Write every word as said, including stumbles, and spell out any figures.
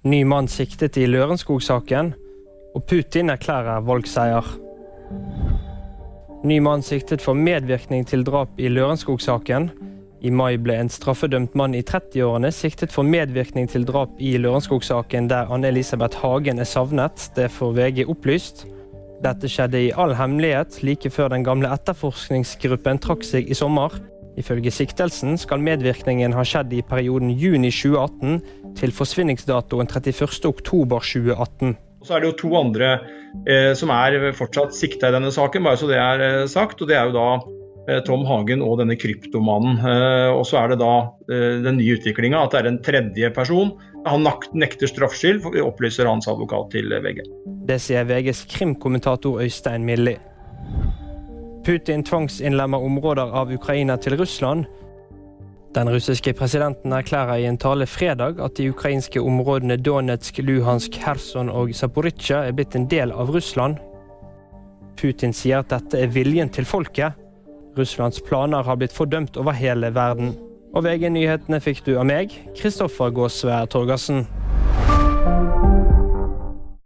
Ny mann siktet i Lørenskog-saken, og Putin erklærer valgseier. Ny mann siktet for medvirkning til drap i Lørenskog-saken. I mai ble en straffedømt mann i trettiårene siktet for medvirkning til drap i Lørenskog-saken der Anne-Elisabeth Hagen er savnet, det får V G opplyst. Dette skjedde i all hemmelighet like før den gamle etterforskningsgruppen trakk seg i sommer. Ifølge siktelsen skal medvirkningen ha skjedd i perioden juni tjue atten til forsvinningsdatoen trettiførste oktober tjue atten. Så er det jo to andre eh, som er fortsatt siktet i denne saken, bare så det er eh, sagt, og det er jo da eh, Tom Hagen og denne kryptomannen. Eh, og så er det da eh, den nye utviklingen at det er en tredje person. Han nekter straffskyld, opplyser hans advokat til V G. Det sier V Gs krimkommentator Øystein Milli. Putin tvangsinnlemmer områder av Ukraina til Russland. Den russiske presidenten erklærer i en tale fredag at de ukrainske områdene Donetsk, Luhansk, Kherson og Zaporizjzja er blitt en del av Russland. Putin sier at dette er viljen til folket. Russlands planer har blitt fordømt over hele verden. Og V G-nyhetene fikk du av meg, Kristoffer Gåsvær Torgersen.